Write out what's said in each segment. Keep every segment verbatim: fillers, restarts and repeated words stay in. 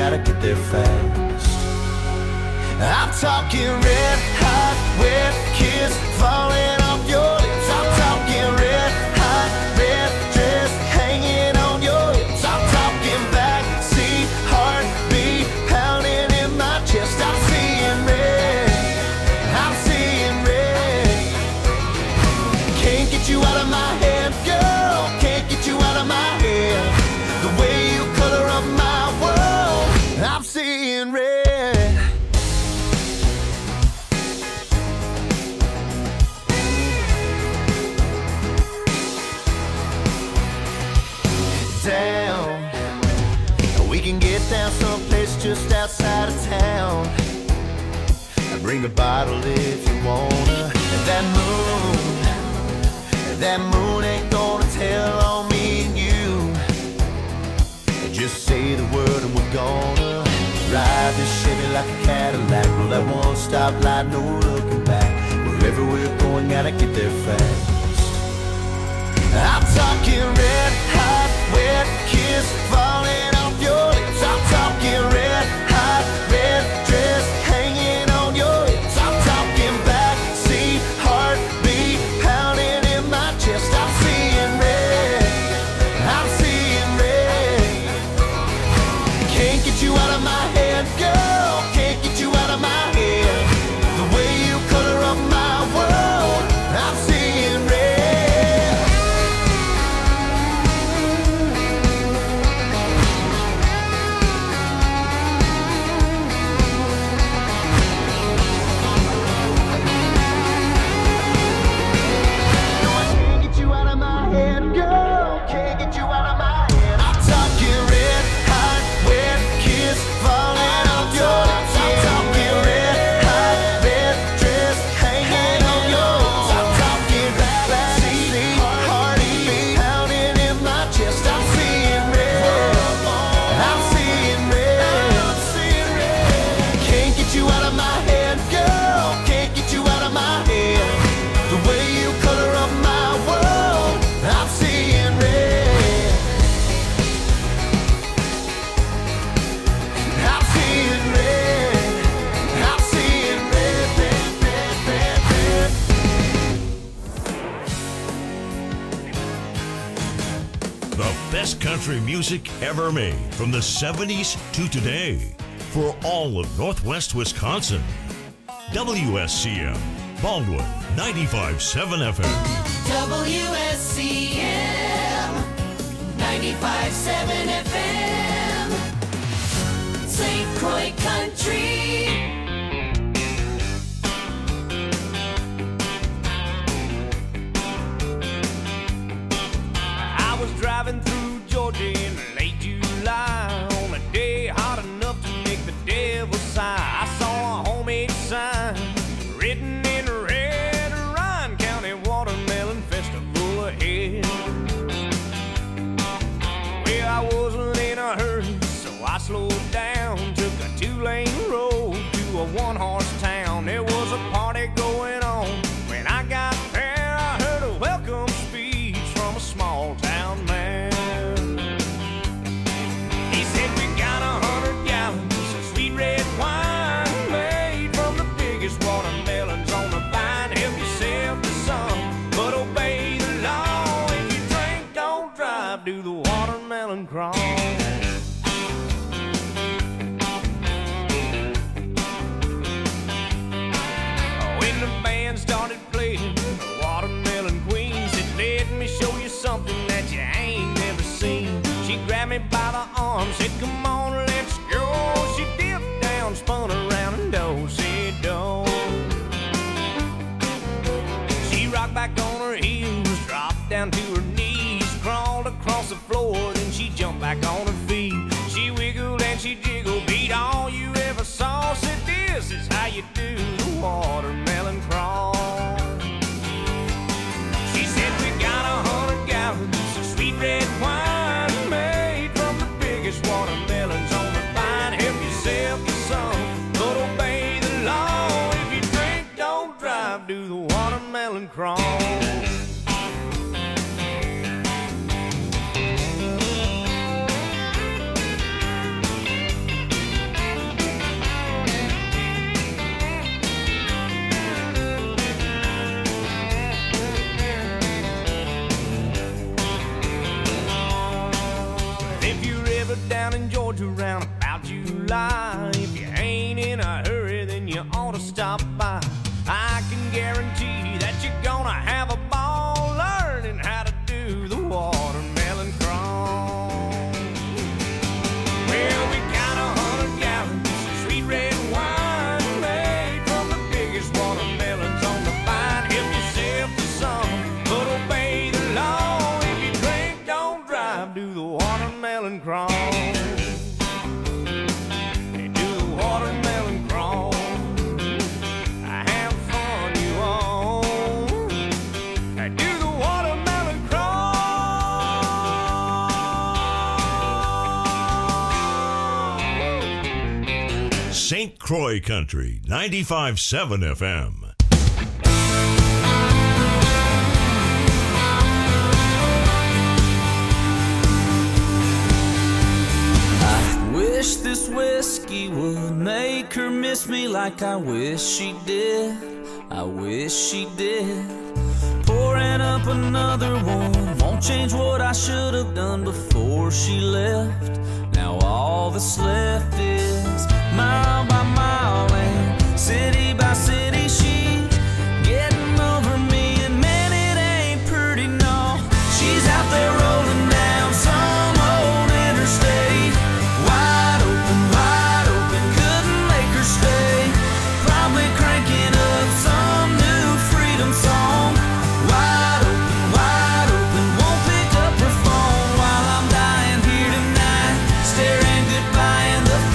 gotta get there fast. I'm talking red hot, wet kiss falling off your lips. I'm talking red hot, red dress hanging on your hips. I'm talking backseat heartbeat pounding in my chest. I'm seeing red, I'm seeing red. Can't get you out of my head, girl. Can't get you out of my head. The way you color up my world, I'm seeing red. Down, we can get down someplace just outside of town. Bring a bottle if you wanna. And that moon, that moon ain't gonna tell on me and you. Just say the word and we're gonna ride this Chevy like a Cadillac. Roll that one stop light, no looking back. Wherever we're going, gotta get there fast. I'm talking red hot, wet kiss falling off your lips. I'm talking red hot, red dress hanging on your hips. I'm talking backseat heartbeat pounding in my chest. I'm seeing red, I'm seeing red. Can't get you out of my head, girl. Can't get you out of my head. The way you color up my world, I'm seeing red. Country music ever made from the seventies to today for all of Northwest Wisconsin. W S C M Baldwin ninety-five point seven F M. W S C M ninety-five point seven F M. Saint Croix Country. I was driving through Georgia in late July on a day hot enough to make the devil sigh. I saw a homemade sign written in red, Ryan County Watermelon Festival ahead. Well, I wasn't in a hurry, so I slowed down, took a two-lane road to a one-horse town. There was a party going on. When I got there, I heard a welcome speech from a small-town man. Red wine made from the biggest watermelons on the vine. Help yourself to some, but obey the law. If you drink, don't drive, do the watermelon crawl. When the band started playing, the Watermelon Queen said, let me show you something that you ain't never seen. She grabbed me by the arm, said, come on, let's go. She dipped down, spun around and do-si-do. She rocked back on her heels, dropped down to her knees, crawled across the floor, then she jumped back on her feet. She wiggled and she jiggled, beat all you ever saw. Said, this is how you do the watermelon crawl. She said, we got a hundred gallons of sweet red wine made from the biggest watermelons on the vine. Help yourself to some, but obey the law. If you drink, don't drive, do the watermelon crawl. lie. If you ain't in a hurry, then you ought to stop by. I can guarantee that you're gonna have a ball learning how to do the watermelon crawl. Well, we got a hundred gallons of sweet red wine made from the biggest watermelons on the vine. Help yourself to some, but obey the law. If you drink, don't drive, do the watermelon crawl. Hey, do the watermelon crawl. Have fun, you all. Hey, do the watermelon crawl. Saint Croix Country, ninety-five point seven F M. Wish this whiskey would make her miss me like I wish she did. I wish she did. Pouring up another one won't change what I should have done before she left. Now all that's left is mile by mile and city by city she getting over me, and man, it ain't pretty, no. She's out there rolling down some old interstate, wide open, wide open, couldn't make her stay. Probably cranking up some new freedom song. Wide open, wide open, won't pick up her phone while I'm dying here tonight, staring goodbye in the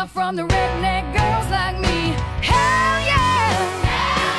from the redneck girls like me. Hell yeah! Hell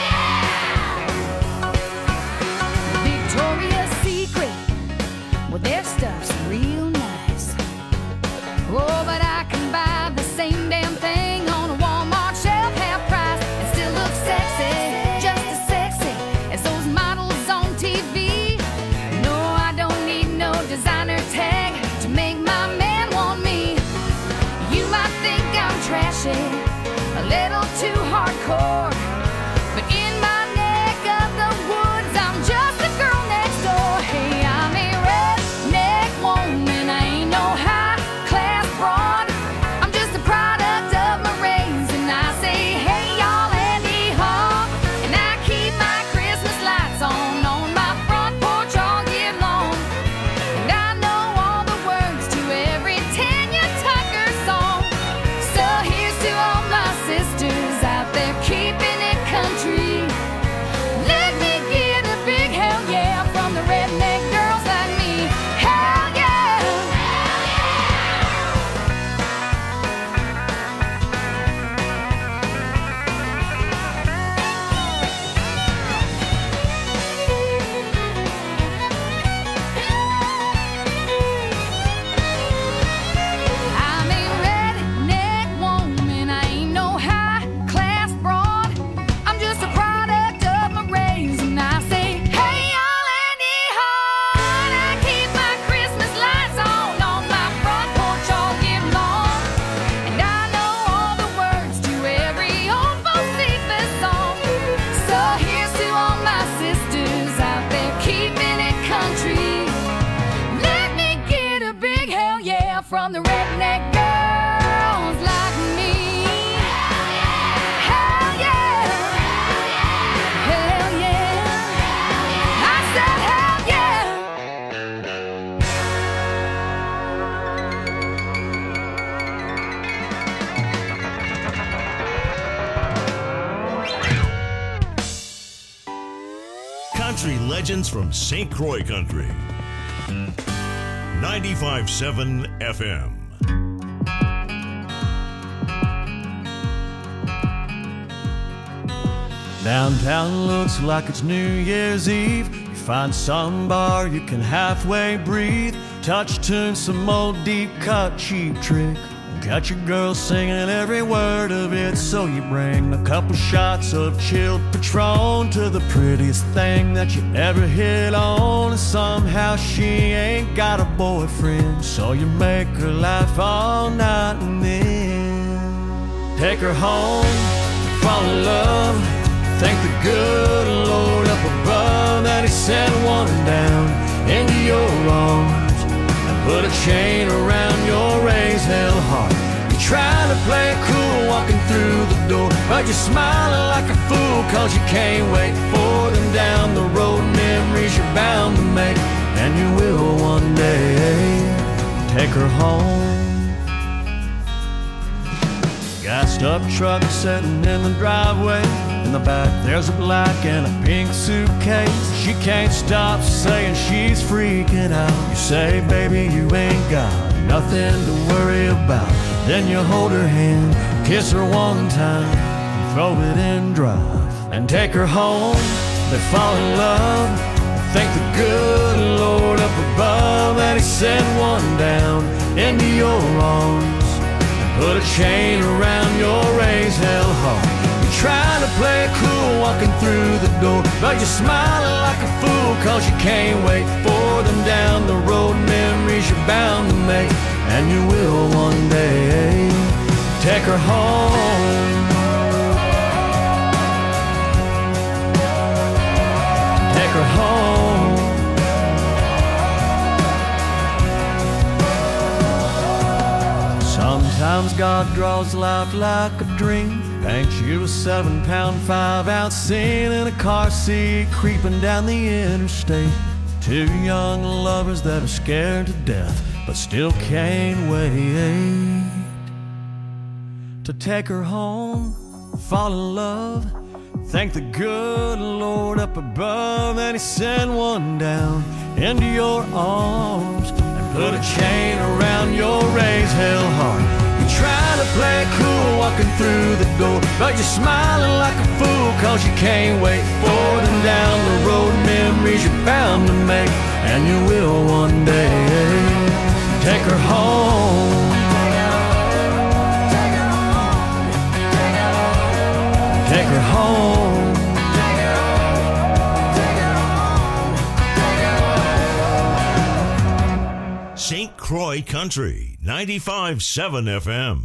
yeah! Victoria's Secret, well, their stuff's real nice. Oh, but I can buy the same damn thing on a Walmart shelf, half price, and still look sexy, just as sexy as those models on T V. No, I don't need no designer tag to make my man want me. You might think I'm trashy, a little too hardcore, but in my neck of the woods, I'm just a girl next door. Hey, I'm a redneck woman, I ain't no high-class broad. I'm just a product of my race, and I say, hey, y'all, Andy Hall. And I keep my Christmas lights on on my front porch all year long. And I know all the words to every Tanya Tucker song. So here's to all my sisters out there keeping it country. Let me get a big hell yeah from the redneck girls like me. Hell yeah! I'm a redneck woman, I ain't no high-class broad. I'm just a product of my race, and I say, hey, y'all, Andy Hart. I keep my Christmas lights on on my front porch all year long. And I know all the words to every old Bocephus song. So here's to all my sisters out there keeping it country. Let me get a big hell yeah from the redneck girls like me. Hell yeah! Hell yeah! I said hell yeah! Country legends from Saint Croix Country. ninety-five point seven F M. Downtown looks like it's New Year's Eve. You find some bar you can halfway breathe. Touch tune, some old deep cut cheap trick. Got your girl singing every word of it. So you bring a couple shots of chilled Patron to the prettiest thing that you ever hit on. And somehow she ain't got a boyfriend, so you make her laugh all night and then take her home, fall in love. Thank the good Lord up above that he sent one down into your arms and put a chain around your raised hell heart. You're trying to play it cool walking through the door, but you're smiling like a fool cause you can't wait for them down the road. Memories you're bound to make, and you will one day take her home. Gassed up truck sitting in the driveway. In the back there's a black and a pink suitcase. She can't stop saying she's freaking out. You say, baby, you ain't got nothing to worry about. Then you hold her hand, kiss her one time, and throw it in drive and take her home. They fall in love. Thank the good Lord up above that he sent one down into your arms and put a chain around your raised hell heart. Trying to play it cool walking through the door, but you're smiling like a fool cause you can't wait for them down the road. Memories you're bound to make, and you will one day take her home. Take her home. Sometimes God draws life like a dream, paints you a seven pound, five ounce scene in a car seat, creeping down the interstate. Two young lovers that are scared to death, but still can't wait to take her home, fall in love. Thank the good Lord up above that he sent one down into your arms and put a chain around your raised hell heart. You try to play it cool But you're smiling like a fool cause you can't wait for them down the road memories you're bound to make. And you will one day. Take her home. Take her home. Saint Croix Country, ninety-five point seven F M.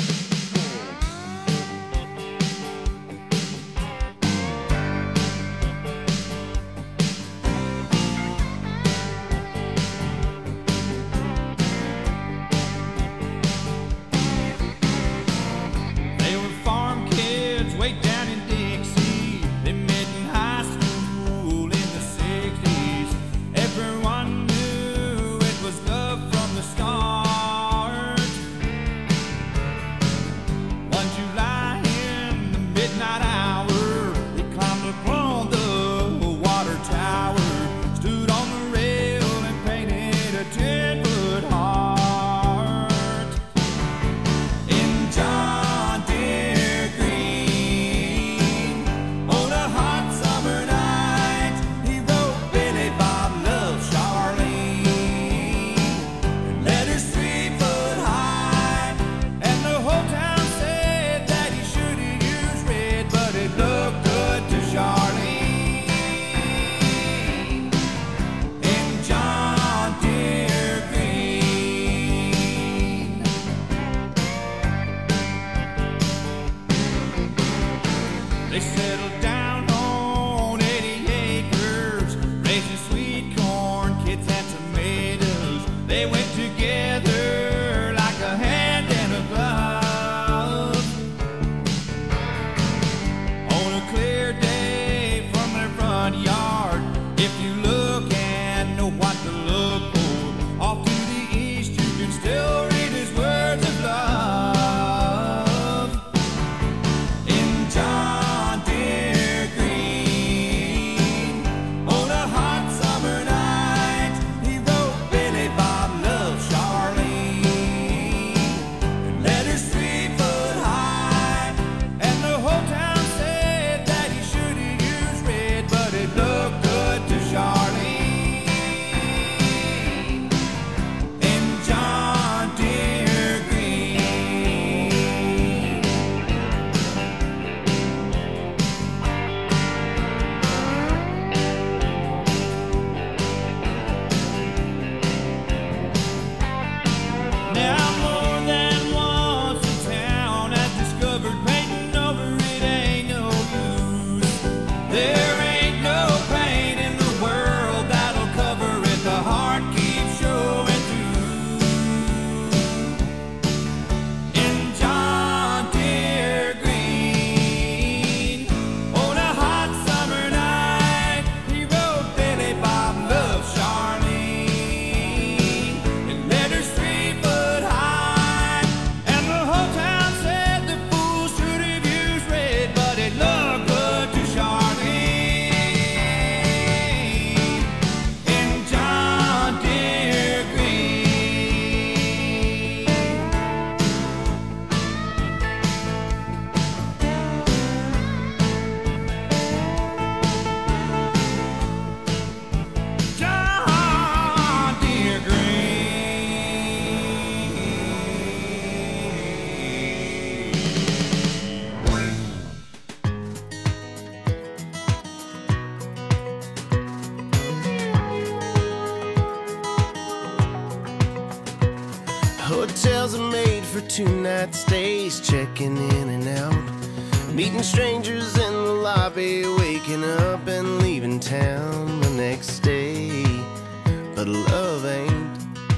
Hotels are made for two-night stays, checking in and out, meeting strangers in the lobby, waking up and leaving town the next day. But love ain't.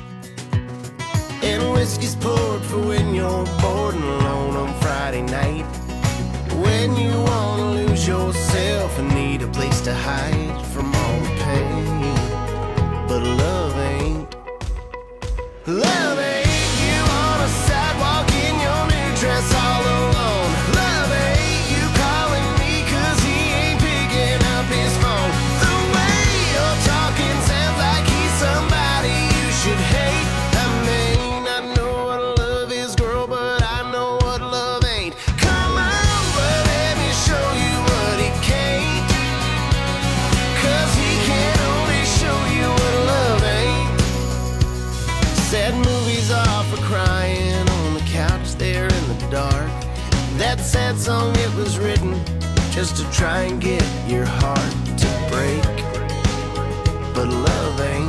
And whiskey's poured for when you're bored and alone on Friday night, when you wanna lose yourself and need a place to hide from all the pain. But love ain't. Love ain't. Dress all alone. Love ain't you calling me cause he ain't picking up his phone. The way you're talking sounds like he's somebody you should hate. I may not know what love is, girl, but I know in the dark. That sad song, it was written just to try and get your heart to break. But love ain't.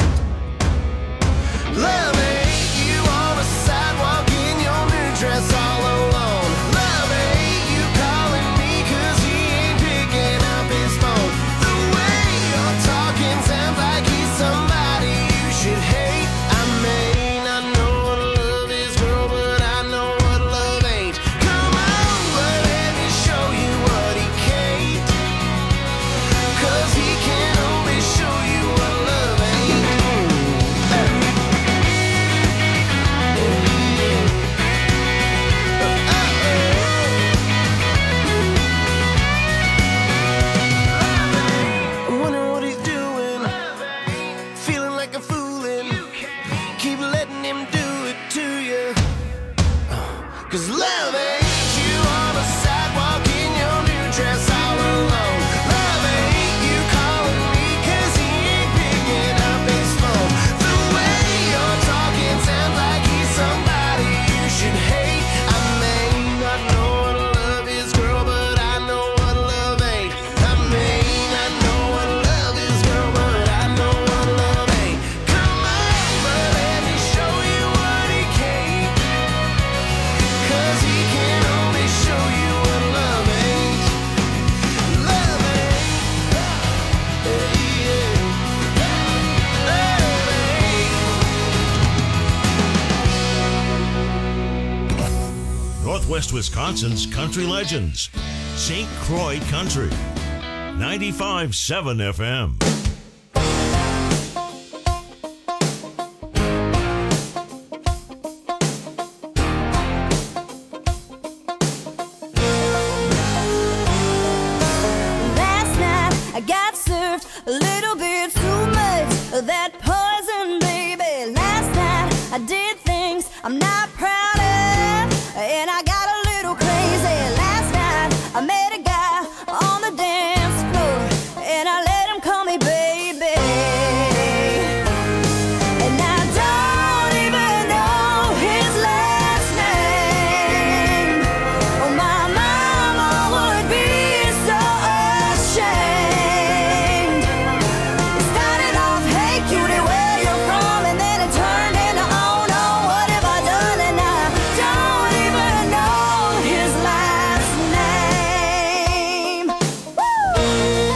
Love ain't you on a sidewalk in your new dress all alone. Love ain't you calling me cause he ain't picking up his phone. The way you're talking sounds like he's somebody you should hate. I may not know what love is, girl, but I know what love ain't. Come on, but let me show you what he can't. Cause he can only show you what love ain't. I wonder what he's doing, feeling like a foolin'. Keep letting him do it to you. Cause love ain't you on a sidewalk in your new dress all alone. Love ain't you calling me cause he ain't picking up his phone. The way you're talking sounds like he's somebody you should hate. I may not know what love is, girl, but I know what love ain't. I may not know what love is, girl, but I know what love ain't. Come on, but let me show you what he can't. Cause he can only show you what love ain't. Love ain't. Yeah. Love ain't. Northwest Wisconsin's country legends. Saint Croix Country. ninety-five point seven F M. Last night I got served a little bit too much of that poison, baby. Last night I did things I'm not proud of, and I got a little crazy. Last night I met a guy on the dance floor, and I let him call me baby. And I don't even know his last name. Oh, my mama would be so ashamed. It started off, hey cutie, where you from? And then it turned into, oh no, what have I done? And I don't even know his last name. Woo!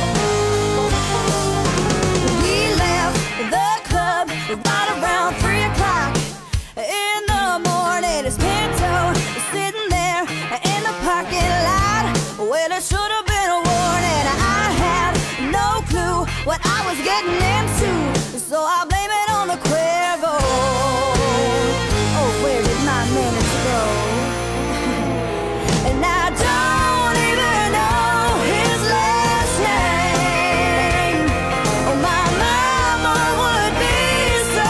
We left the club right around three o'clock in the morning. His Pinto was sitting there in the parking lot. Well, it should have been a warning. I had no clue what I was getting into, so I blame it on the Cuervo. Oh, where did my manners go? And I don't even know his last name. Oh, my mama would be so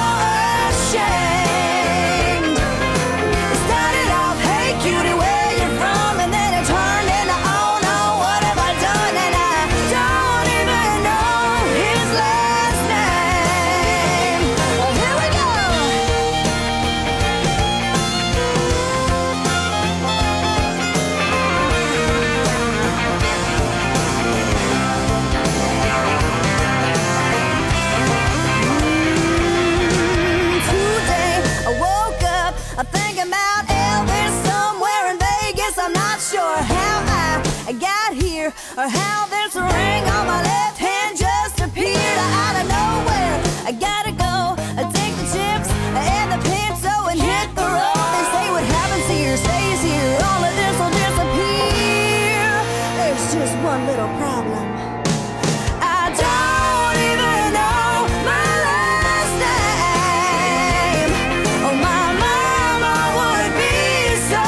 ashamed. It started off, hey cutie, where you from? And then it turned into, oh no, what have I done? And I don't even know his last name. Well, here we go. Today I woke up, I'm thinking about Elvis somewhere in Vegas. I'm not sure how I got here or how this ring on my left hand just appeared out of nowhere. I gotta go, I take the chips and the Pinto and hit the road. They say what happens here stays here. All of this will disappear. There's just one little problem. I don't even know my last name. Oh, my mama would be so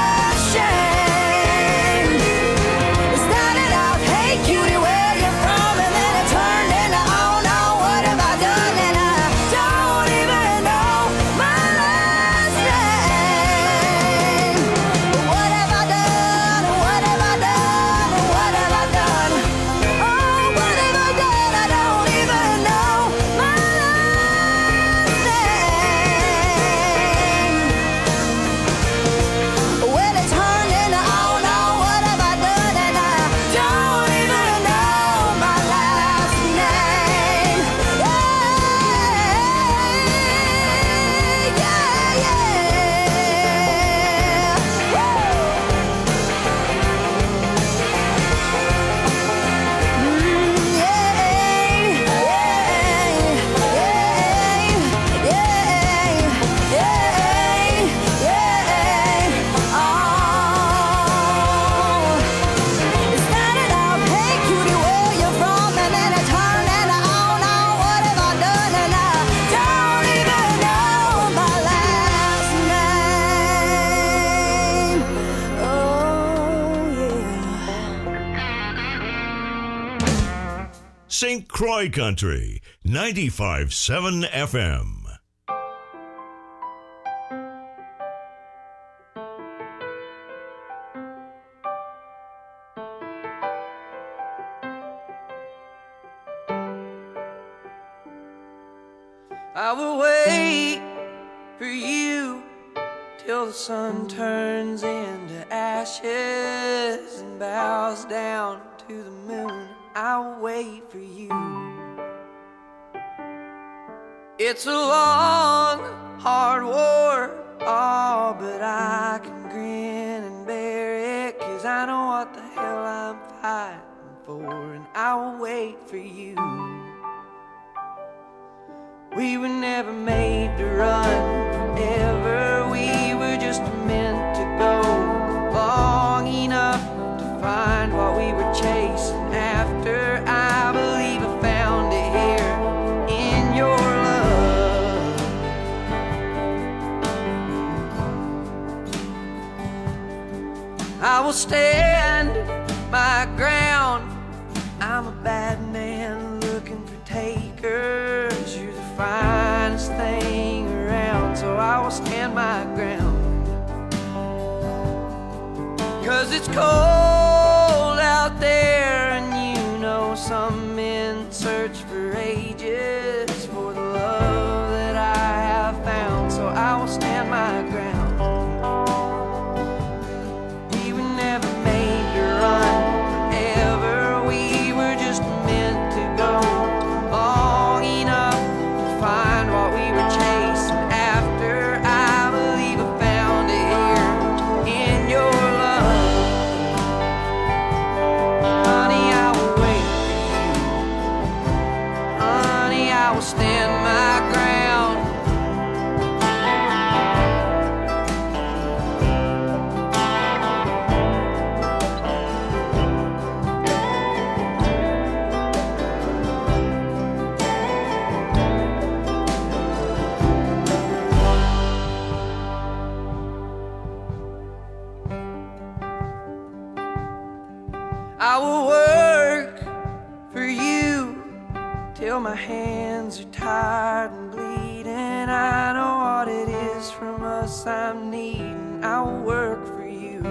ashamed. It started off, hey cutie, where you from? And then it turned into, oh no, what have I done? And I don't even know my last name. What have I done? What have I done? What have I done? Saint Croix Country, ninety-five point seven F M. I will wait for you till the sun turns into ashes and bows down to the moon. I will wait for you. It's a long, hard war, oh, but I can grin and bear it, 'cause I know what the hell I'm fighting for, and I will wait for you. We were never made to run forever. We were just meant to go long enough to find what we were chasing after. I believe I found it here in your love. I will stand my ground. I'm a bad man looking for takers. You're the finest thing around, so I will stand my ground. 'Cause it's cold out there, and you know some men search for ages for the love that I have found, so I will stand my ground. We were never made to run forever. We were just meant to go long enough to find what we were chasing after. I believe I found it here in your love. Honey, I will wait for you. Honey, I will stand my ground. I will work for you till my hands are tired and bleeding. I know what it is from us I'm needing. I will work for you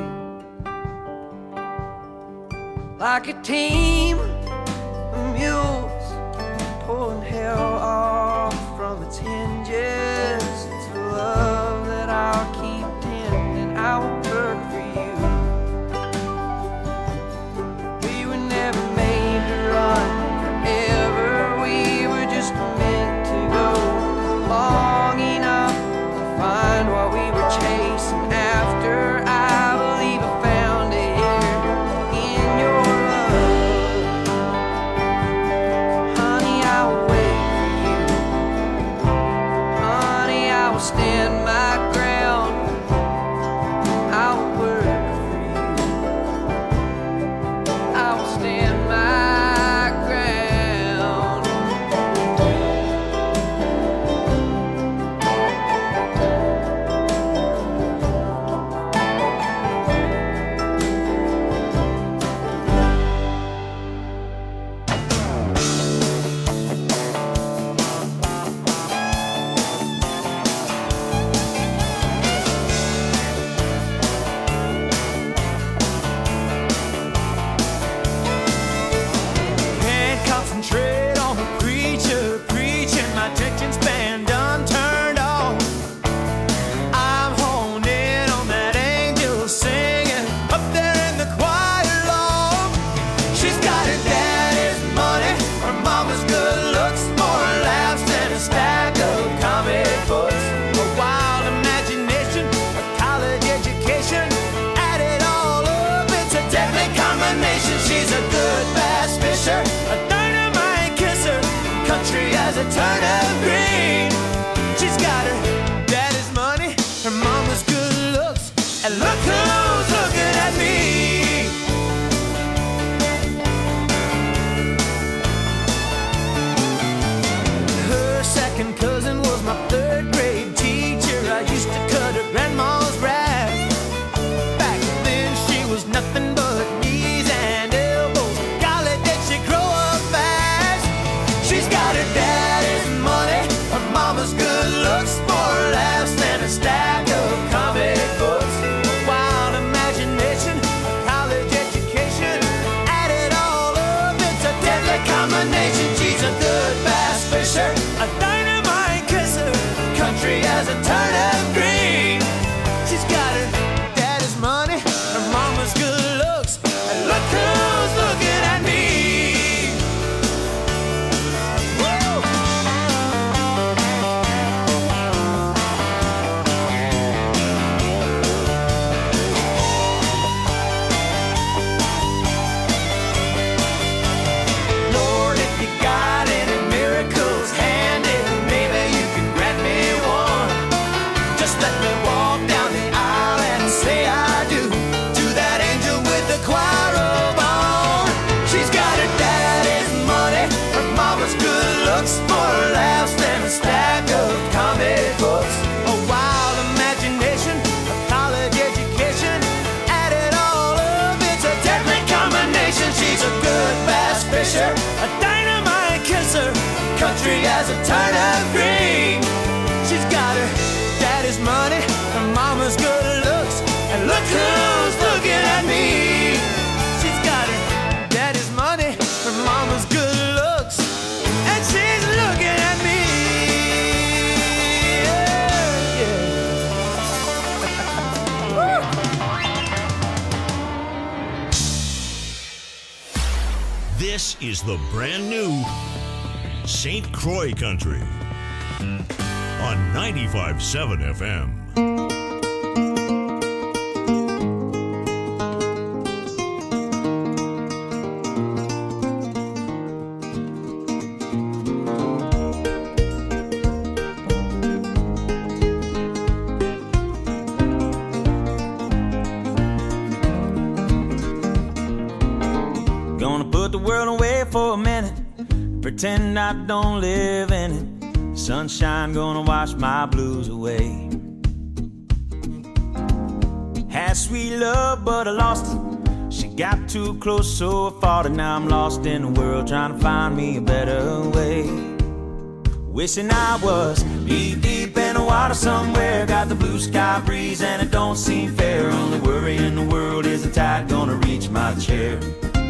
like a team of mules pulling hell off from its hinges. It's the love that I'll keep tending. I will work for you. Never made to run forever. We were just meant to go long enough to find what we were chasing after. I believe I found it here in your love. Honey, I will wait for you. Honey, I will stand my ground. I will work for you. I will stand my ground. Can't concentrate on the preacher preaching. My attention span done turned off. I'm honed in on that angel singing up there in the choir loft. She's got her daddy's money, her mama's good looks, more laughs than a stack of comic books. A wild imagination, a college education, add it all up, it's a deadly combination. She's a good bass fisher, a dynamite kisser, country as a turnip green. She's got her daddy's money, her mama's good looks, and look who's looking at me. Her second cousin was my third grade teacher. I used to cut her grandma's grass. Back then she was nothing but knees and elbows. Golly, did she grow up fast? mama's good looks, and look who's looking at me. A dynamite kisser, country as a turnip green. She's got her daddy's money, her mama's good looks, and look who's looking at me. She's got her daddy's money, her mama's good looks, and she's looking at me. Yeah, yeah. This is the brand new Saint Croix Country on ninety-five point seven F M. Pretend I don't live in it. Sunshine gonna wash my blues away. Had sweet love, but I lost it. She got too close, so I fought it. Now I'm lost in the world, trying to find me a better way. Wishing I was deep, deep in the water somewhere. Got the blue sky breeze, and it don't seem fair. Only worry in the world is the tide gonna reach my chair.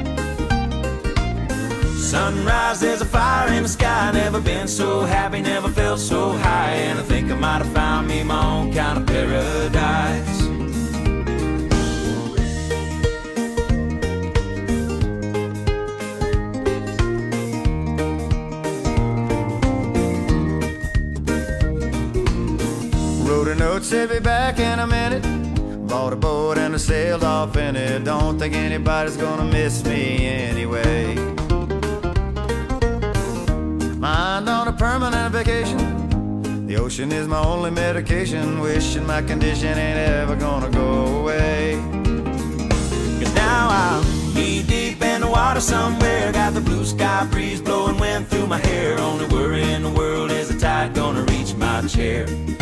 Sunrise, there's a fire in the sky. Never been so happy, never felt so high. And I think I might have found me my own kind of paradise. Wrote a note, said be back in a minute. Bought a boat and I sailed off in it. Don't think anybody's gonna miss me anyway. Mind on a permanent vacation. The ocean is my only medication. Wishing my condition ain't ever gonna go away. Cause now I'm knee deep in the water somewhere. Got the blue sky breeze blowing wind through my hair. Only worry in the world is the tide gonna reach my chair.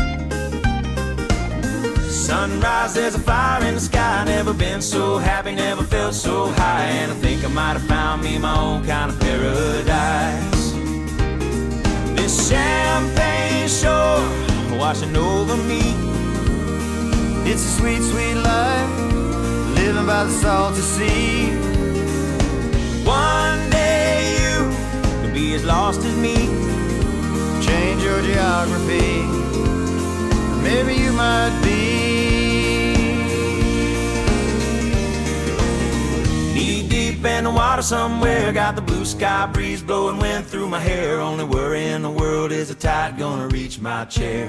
Sunrise, there's a fire in the sky. Never been so happy, never felt so high. And I think I might have found me my own kind of paradise. This champagne shore washing over me. It's a sweet, sweet life, living by the salty sea. One day you could be as lost as me. Change your geography, maybe you might be. Knee deep in the water somewhere. Got the blue sky breeze blowing wind through my hair. Only worry in the world is the tide gonna reach my chair.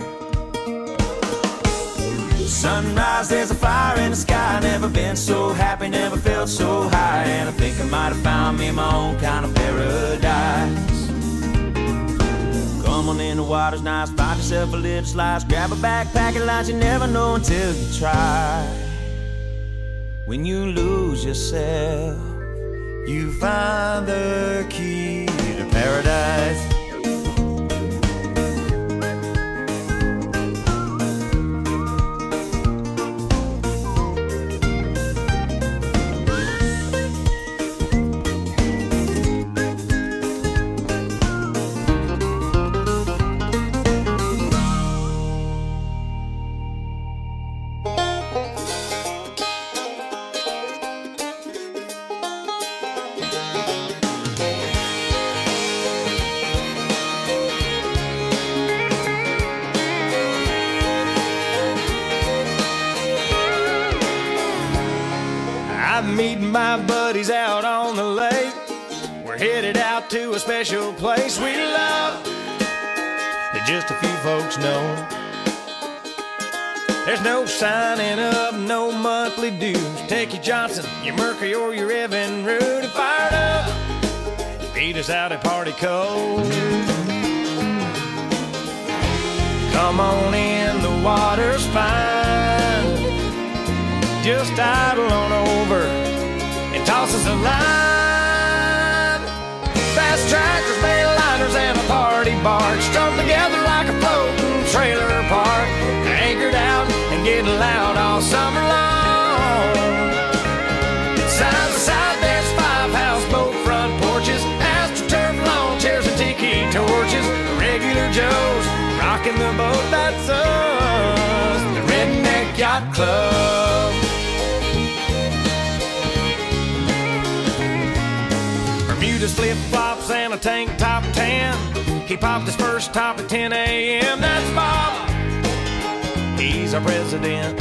Sunrise, there's a fire in the sky. Never been so happy, never felt so high. And I think I might have found me my own kind of paradise. Come on in, the water's nice. Find yourself a little slice. Grab a backpack and lunch. You never know until you try. When you lose yourself, you find the key to paradise. I'm meeting my buddies out on the lake. We're headed out to a special place we love that just a few folks know. There's no signing up, no monthly dues. Take your Johnson, your Mercury, or your Evan Root and fired up. Beat us out at Party Cove. Come on in, the water's fine. Just idle on over and toss us a line. Fast tractors, Bayliners, and a party barge strung together like a floating trailer park. Anchored out and getting loud all summer long. Side by side, there's five houseboat front porches, AstroTurf lawn chairs and tiki torches. Regular Joes rocking the boat, that's us, the Redneck Yacht Club. Bermuda's flip-flops and a tank top tan. He popped his first top at ten a.m. That's Bob, he's our president.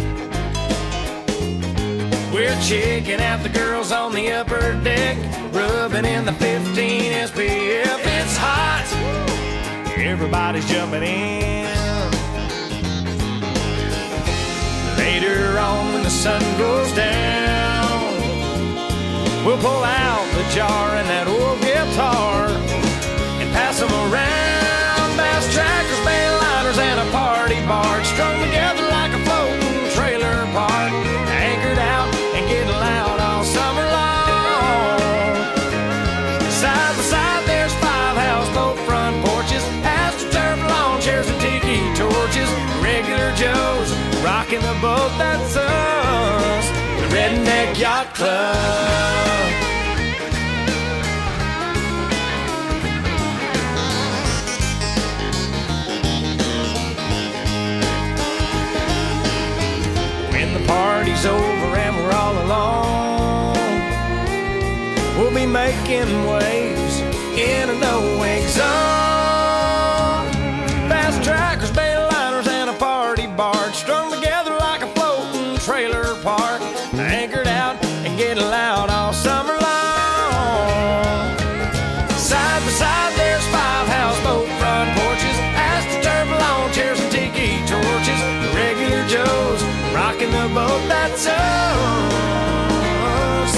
We're checking out the girls on the upper deck, rubbing in the fifteen S P F. It's hot, everybody's jumping in. Later on when the sun goes down, we'll pull out the jar and that old guitar and pass them around. Bass trackers, Bayliners, and a party barge strung together like a floating trailer park. Anchored out and getting loud all summer long. Side by side, there's five houseboat front porches, AstroTurf lawn chairs and tiki torches. Regular Joes rocking the boat, that's us, the Redneck Yacht Club. When the party's over and we're all alone, we'll be making waves in a no-wake zone. Fast trackers, Bayliners, and a party barge strung together like a floating trailer park. Anchored out and getting loud all summer long. Side by side, there's five houseboat front porches, AstroTurf lawn chairs and tiki torches. Regular Joes rocking the boat, that's us,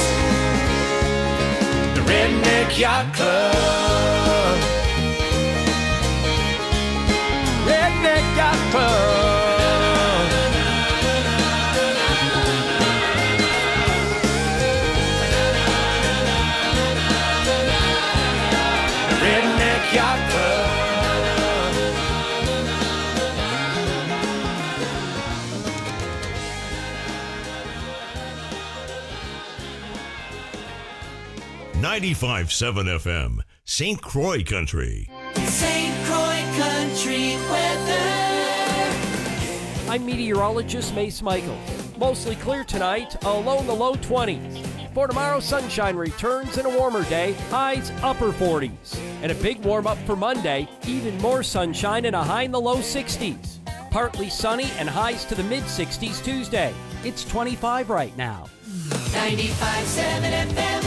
the Redneck Yacht Club. Redneck Yacht Club. Redneck Yacht Club. ninety-five point seven F M, Saint Croix Country. Saint Croix Country weather. I'm meteorologist Mace Michaels. Mostly clear tonight, although in the low twenties. For tomorrow, sunshine returns and a warmer day, highs upper forties. And a big warm up for Monday, even more sunshine and a high in the low sixties. Partly sunny and highs to the mid sixties Tuesday. It's twenty-five right now. ninety-five point seven F M.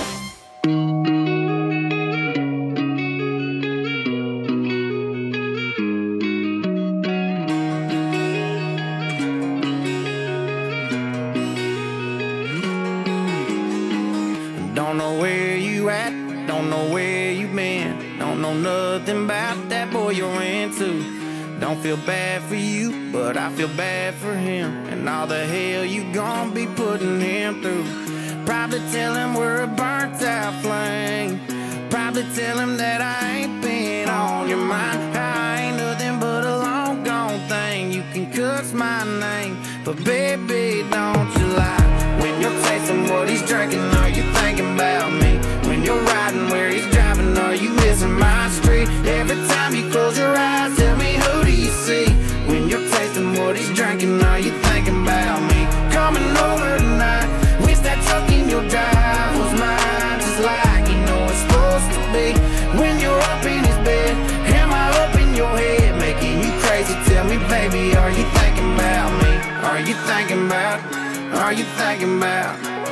Don't know where you at, don't know where you been, don't know nothing about that boy you're into. Don't feel bad for you, but I feel bad for him, and all the hell you gon' be putting him through. Probably tell him we're a burnt out flame, probably tell him that I ain't been on your mind. I ain't nothing but a long gone thing, you can cuss my name, but baby don't you lie. When you're tasting what he's drinking, are you thinking about me? When you're riding where he's driving, are you missing my street? Every time you close your eyes, tell me who do you see? When you're tasting what he's drinking, are you thinking about me? Coming over tonight, wish that truck in your drive was mine, just like you know it's supposed to be. When you're up in his bed, am I up in your head, making you crazy? Tell me, baby, are you thinking about me? Are you thinking about, are you thinking about,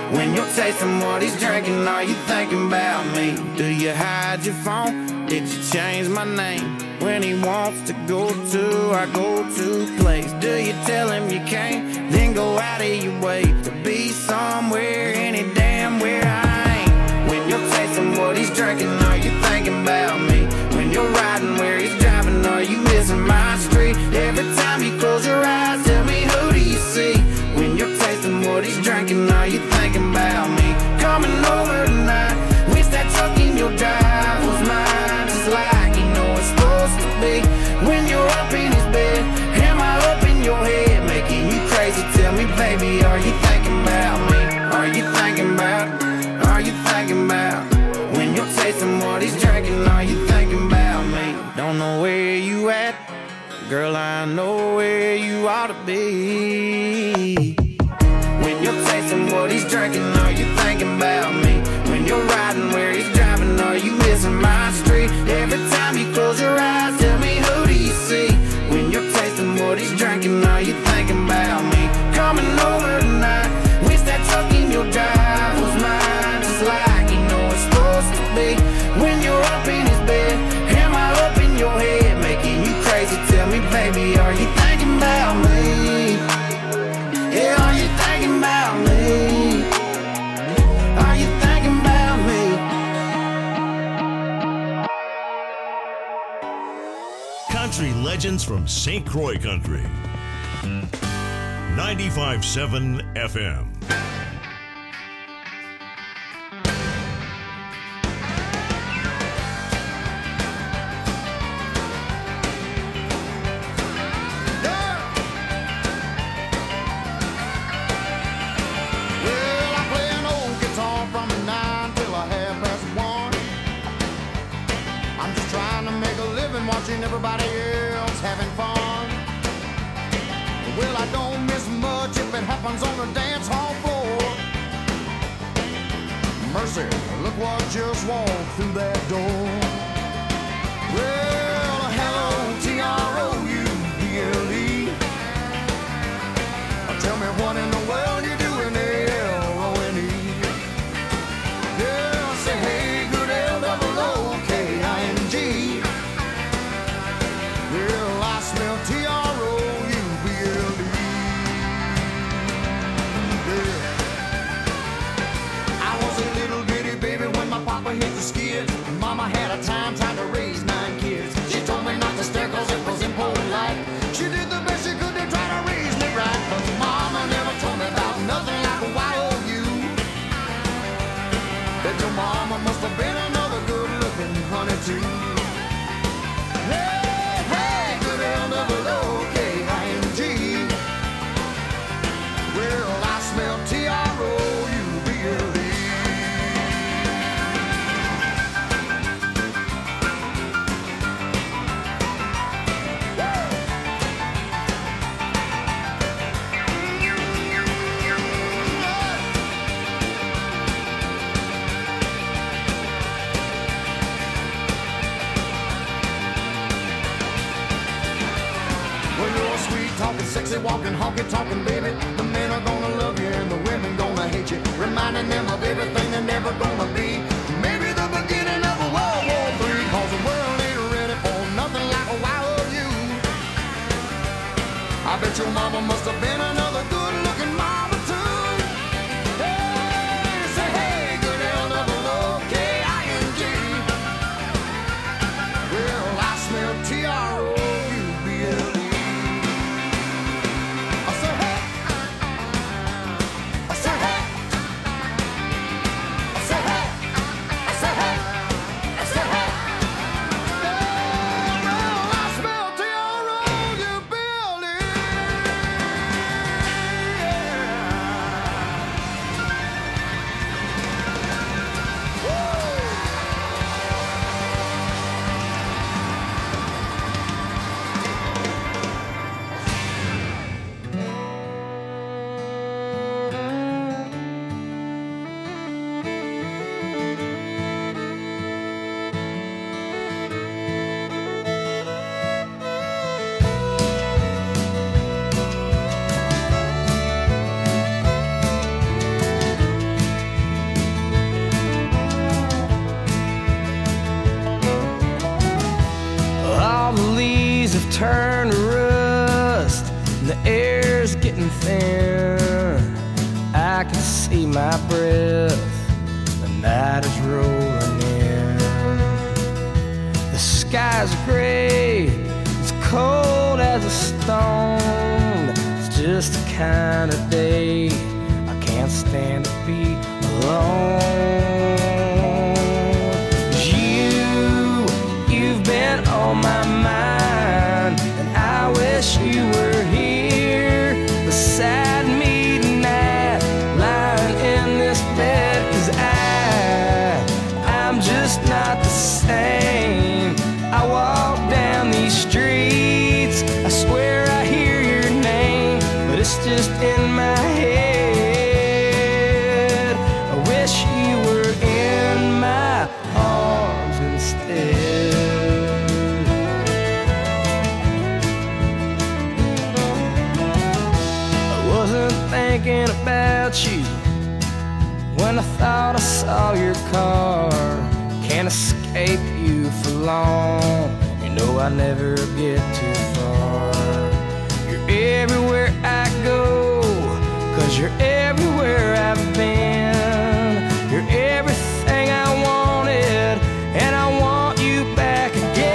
When you're tasting what he's drinking, are you thinking about me? Do you hide your phone? Did you change my name? When he wants to go to our go-to place, do you tell him you can't? Then go out of your way to be somewhere, any damn where I ain't. When you're tasting what he's drinking, are you thinking about me? When you're riding where he's driving, are you missing my street? Every time you close your eyes, tell me, who do you see? When you're tasting what he's drinking, are you thinking about me? Coming over tonight, wish that truck in your drive was mine, just like you know it's supposed to be. When you're up in his bed, am I up in your head, making you crazy? Tell me, baby, are you thinking about me? Are you thinking about, are you thinking about? When you're tasting what he's drinking, are you thinking about me? Don't know where you at, girl, I know where you ought to be. When you're tasting what he's drinking, are you thinking about me? When you're riding where he's driving, are you missing my street? Every time you close your eyes, tell me, who do you see? When you're tasting what he's drinking, are you thinking about me? Coming over tonight, wish that truck in your drive was mine, just like you know it's supposed to be. When you're up in his bed, am I up in your head, making you crazy? Tell me, baby, are you thinking about me? Yeah, are you thinking about me? Are you thinking about me? Country legends from Saint Croix Country. ninety-five point seven F M. Watching everybody else having fun. Well, I don't miss much if it happens on the dance hall floor. Mercy, look what just walked through that door. Well, hello, T R O U B L E. Tell me what in the world you doing there, L O N E. Yeah, say hey, good L O O K I N G. Well, I smell T R O U B L E. Yeah. I was a little bitty baby when my papa hit the skid. Mama had a time trying to raise nine kids. She told me not to stare cause it was impolite. She did the best she could to try to raise me right. But mama never told me about nothing like a Y O U. That your mama must have been another good looking honey too. Well, I smell T R O U B L E. Well, you're sweet talking, sexy walking, honky talking, baby. The men are gonna love you and the women gonna hate you, reminding them of everything they're never gonna be. Maybe the beginning of a World War Three, cause the world ain't ready for nothing like a Y O U. I bet your mama must have been another good looking mama too. Hey, say hey, good L O O K I N G. Well, I smell T R O U B L E. turn to rust, and the air's getting thin. I can see my breath, the night is rolling in. The sky's gray, it's cold as a stone. It's just the kind of day I can't stand to be alone. You, you've been on my mind, and I wish you were here beside me tonight, lying in this bed, 'cause I, I'm just not the same. I walk down these streets, I swear I hear your name, but it's just in my head. I wish you were in my arms instead. I wasn't thinking about you when I thought I saw your car. Can't escape you for long, you know I never get too far. You're everywhere I go, 'cause you're everywhere I've been. You're everything I wanted, and I want you back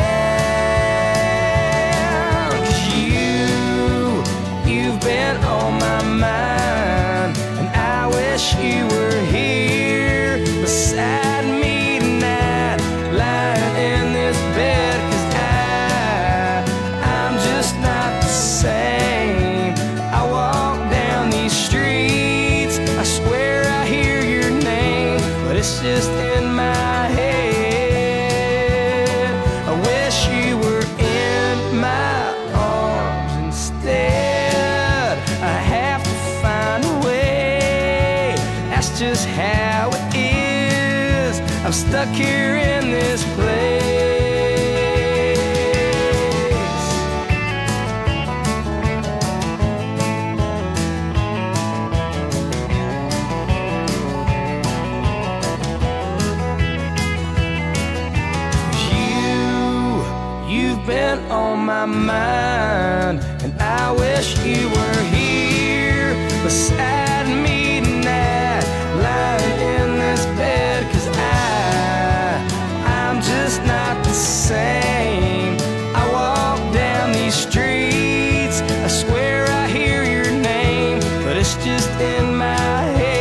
again. 'Cause you, you've been on my mind, and I wish you were here beside me tonight, lying in this bed, 'cause I, I'm just not the same. I walk down these streets, I swear I hear your name, but it's just in my head. I wish you were in my arms instead. I have to find a way, that's just how it is. I'm stuck here in this place. You've been on my mind, and I wish you were here beside me tonight, lying in this bed, 'cause I, I'm just not the same. I walk down these streets, I swear I hear your name, but it's just in my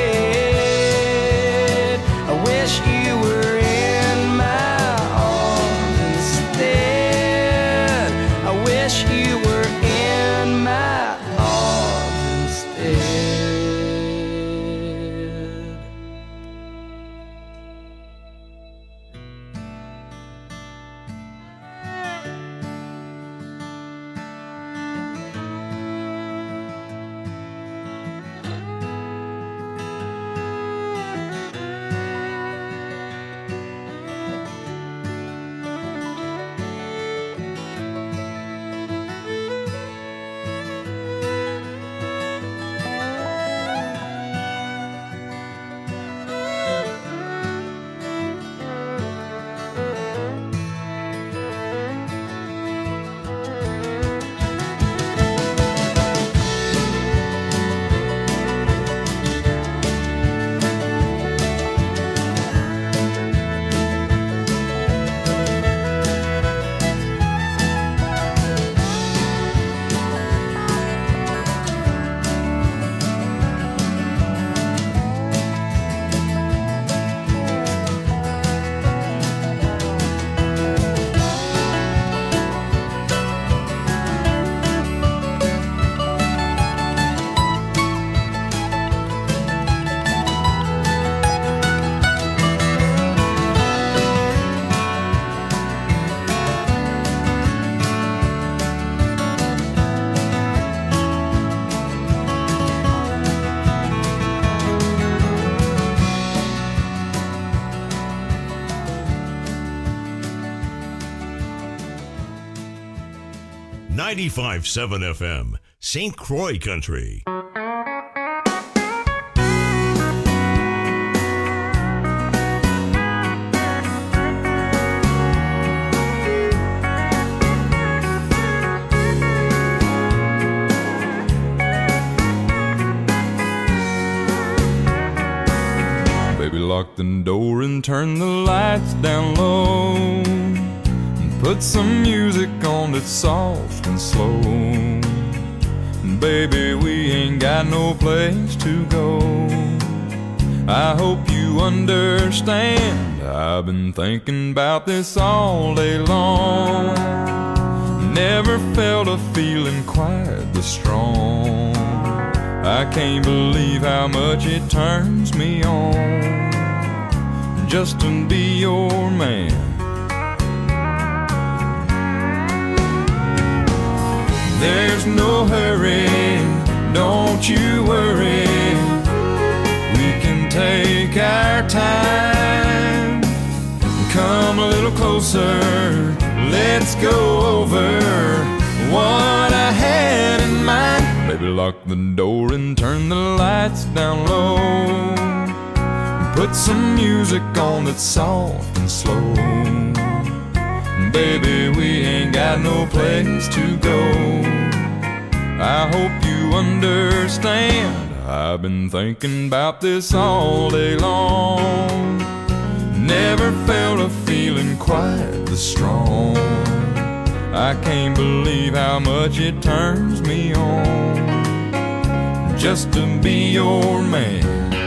head. I wish you were in my arms instead. I wish you were in my arms instead. ninety-five point seven F M, Saint Croix Country. Baby, lock the door and turn the lights down low, and put some music on that's soft and slow. Baby, we ain't got no place to go. I hope you understand, I've been thinking about this all day long. Never felt a feeling quite this strong. I can't believe how much it turns me on just to be your man. There's no hurry, don't you worry. We can take our time. Come a little closer, let's go over what I had in mind. Baby, lock the door and turn the lights down low, put some music on that's soft and slow. Baby, we ain't got no place to go. I hope you understand, I've been thinking about this all day long. Never felt a feeling quite this strong. I can't believe how much it turns me on just to be your man.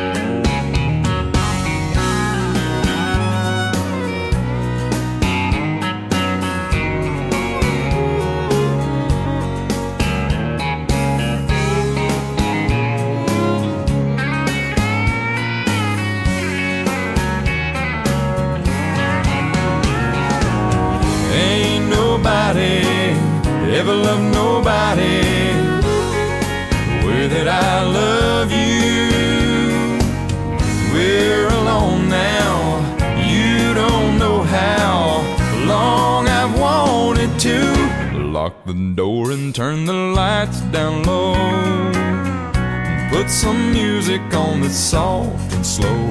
Ever love nobody the way that I love you. We're alone now, you don't know how long I've wanted to. Lock the door and turn the lights down low, and put some music on that's soft and slow.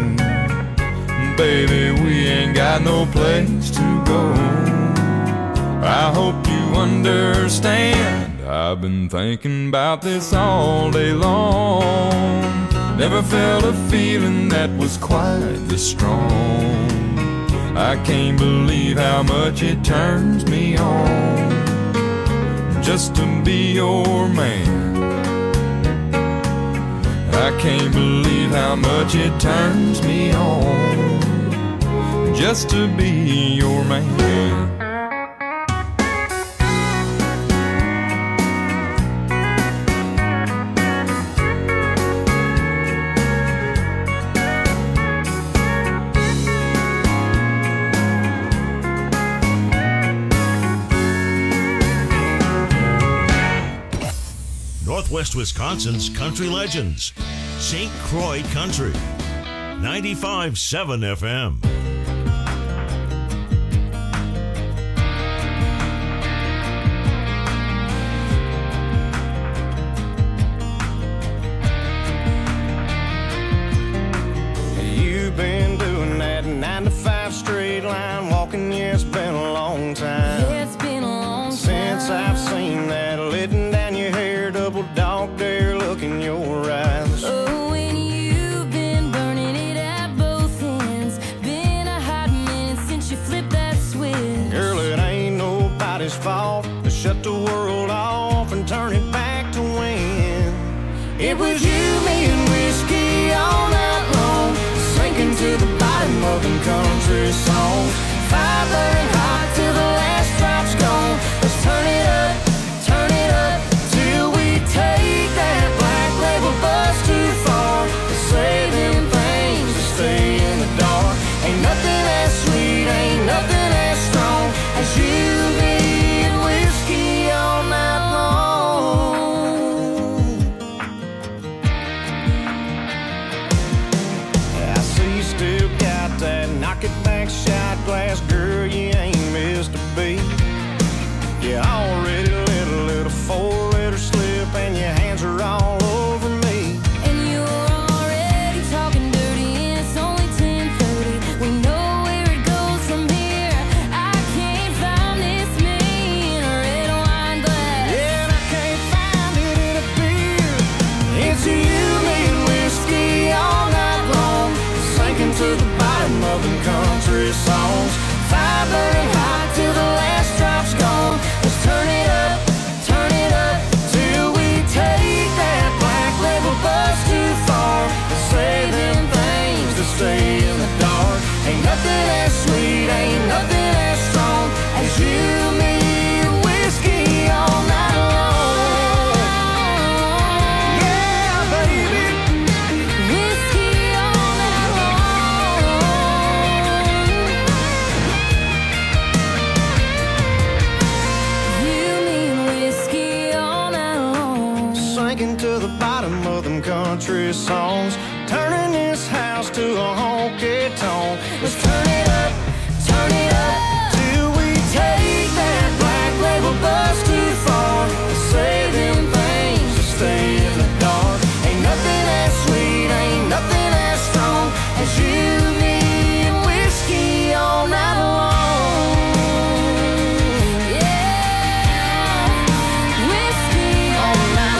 Baby, we ain't got no place to go. I hope you understand, I've been thinking about this all day long. Never felt a feeling that was quite this strong. I can't believe how much it turns me on just to be your man. I can't believe how much it turns me on just to be your man. Northwest Wisconsin's country legends, Saint Croix Country, ninety-five point seven F M. You've been doing that nine to five straight line walking, yeah, it's been a long time. Yeah, it's been a long time since I've seen that letting down your hair, double dog dare look in your eyes. Oh, and you've been burning it at both ends. Been a hot minute since you flipped that switch. Girl, it ain't nobody's fault to shut the world off and turn it back to when it was you, me, and whiskey all night long, sinking to the bottom of the country. stay in the dark. Ain't nothing as sweet, ain't nothing as strong as you, me, and whiskey all night long. Yeah, baby. Whiskey all night long. You, me, and whiskey all night long. Sinking to the bottom of them country songs, turning this house to a honky tonk. Let's turn it up, turn it up, till we take that black label bus too far. Say them things to stay in the dark. Ain't nothing as sweet, ain't nothing as strong as you, me, and whiskey all night long. Yeah, whiskey all night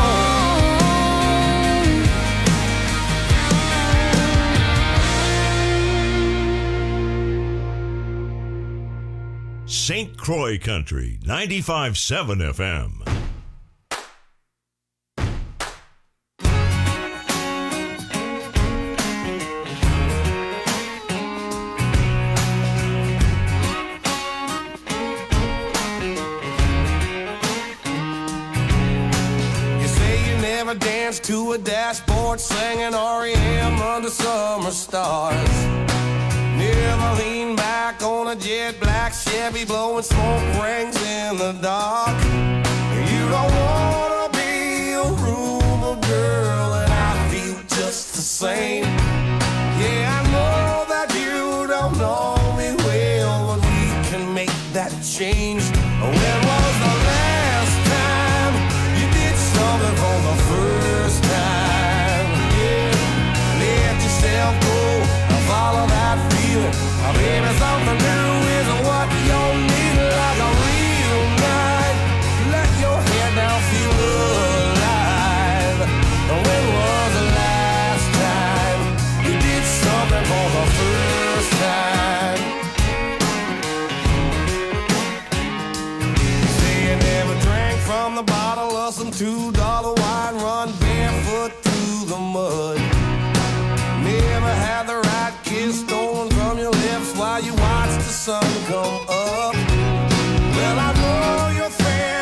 Saint Croix Country, ninety-five point seven F M. You say you never danced to a dashboard singing R E M under summer stars. Never lean back on a jet black Chevy blowing smoke rings in the dark. You don't wanna be a rumor girl, and I feel just the same. Yeah, I know that you don't know me well, but we can make that change. When was the last time you did something for the first time? Yeah, let yourself go and follow that feeling. Oh, baby, something new is what you need, like a real night. Let your head down, feel alive. When was the last time you did something for the first time? Say you never drank from the bottle of some two